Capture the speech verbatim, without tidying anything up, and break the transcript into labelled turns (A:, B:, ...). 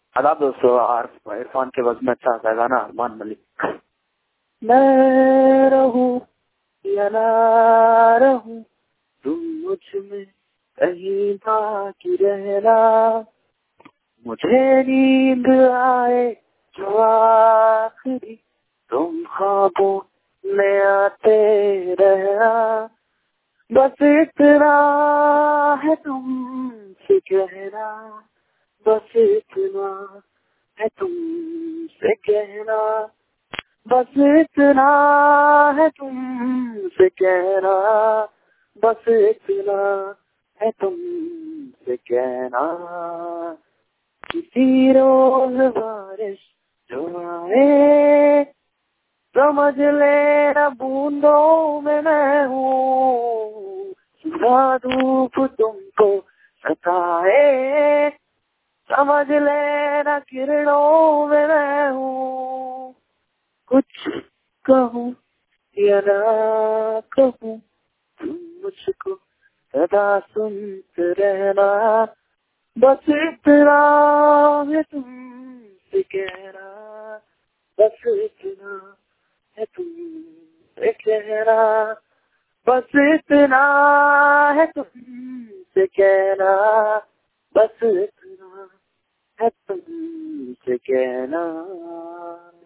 A: आदाब दोस्तों, आर इरफान के वज़न में अच्छा सा गाना अरमान मलिक। मैं रहूं या ना रहूं, तुम मुझ में कहीं बाकी रहना, मुझे नींद आए जो आखिरी, तुम ख्वाबों में आते रहना, बस इतना है तुमसे कहना, बस इतना है तुमसे कहना, बस इतना है तुमसे कहना, बस इतना है तुमसे कहना। किसी रोज बारिश जो आए, समझ लेना बूंदों में मैं हूँ, सुबह धूप तुमको सताए, समझ लेना किरणों में मैं हूँ। कुछ कहूँ या ना कहूँ, तुम मुझको सदा सुनते रहना, बस इतना है तुमसे कहना, बस इतना है तुमसे कहना, बस इतना है तुमसे कहना, बस इतना है तुमसे कहना।